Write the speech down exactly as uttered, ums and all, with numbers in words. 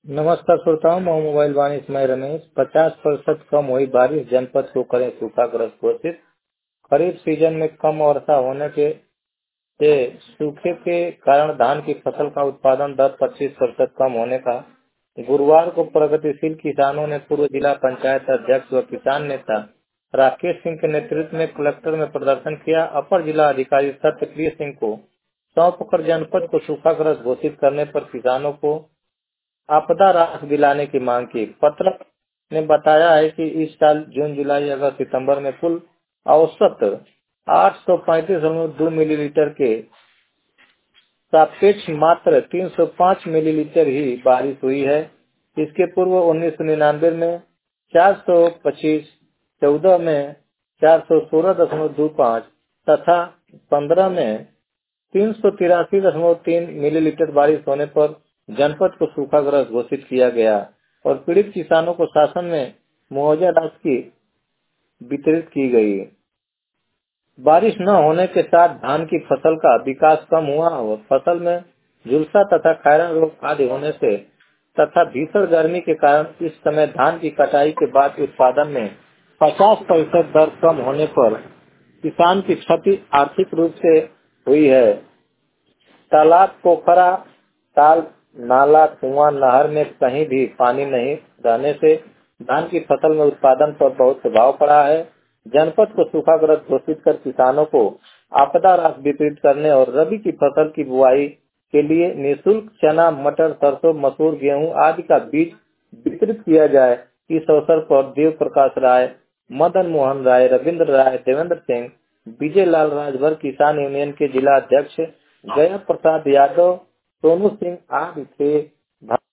नमस्कार श्रोताओं, मैं मोबाइल वाणी इसमाइल रमेश। पचास प्रतिशत कम हुई बारिश, जनपद को करें सूखाग्रस्त घोषित। खरीफ सीजन में कम वर्षा होने के से सूखे के कारण धान की फसल का उत्पादन दर पच्चीस प्रतिशत कम होने का गुरुवार को प्रगतिशील किसानों ने पूर्व जिला पंचायत अध्यक्ष व किसान नेता राकेश सिंह के नेतृत्व में कलेक्टर में प्रदर्शन किया। अपर जिला अधिकारी सत्यप्रिय सिंह को सौंप कर जनपद को सूखाग्रस्त घोषित करने पर किसानों को आपदा राहत दिलाने की मांग की। पत्रक ने बताया है कि इस साल जून, जुलाई, अगस्त, सितंबर में कुल औसत आठ सौ पैंतीस दशमलव दो मिलीलीटर के सापेक्ष मात्र तीन सौ पाँच मिलीलीटर ही बारिश हुई है। इसके पूर्व उन्नीस सौ निन्यानवे में चार सौ पच्चीस, चौदह में चार सौ सोलह दशमलव दो पाँच तथा पंद्रह में तीन सौ तिरासी दशमलव तीन मिलीलीटर बारिश होने पर जनपद को सूखाग्रस्त घोषित किया गया और पीड़ित किसानों को शासन में मुआवजा राशि वितरित की गई। बारिश न होने के साथ धान की फसल का विकास कम हुआ और फसल में झुलसा तथा खैरा रोग आदि होने से तथा भीषण गर्मी के कारण इस समय धान की कटाई के बाद उत्पादन में पचास प्रतिशत दर कम होने पर किसान की क्षति आर्थिक रूप से हुई है। तालाब, पोखरा, ताल, नाला, कुआं, नहर में कहीं भी पानी नहीं रहने से धान की फसल में उत्पादन पर बहुत प्रभाव पड़ा है। जनपद को सूखाग्रस्त घोषित कर किसानों को आपदा राहत वितरित करने और रबी की फसल की बुआई के लिए निःशुल्क चना, मटर, सरसों, मसूर, गेहूं आदि का बीज वितरित किया जाए। इस अवसर पर देव प्रकाश राय, मदन मोहन राय, रविंद्र राय, देवेंद्र सिंह, विजय लाल राजभर किसान यूनियन के जिला अध्यक्ष, जया प्रसाद यादव, सोनू सिंह आदि थे।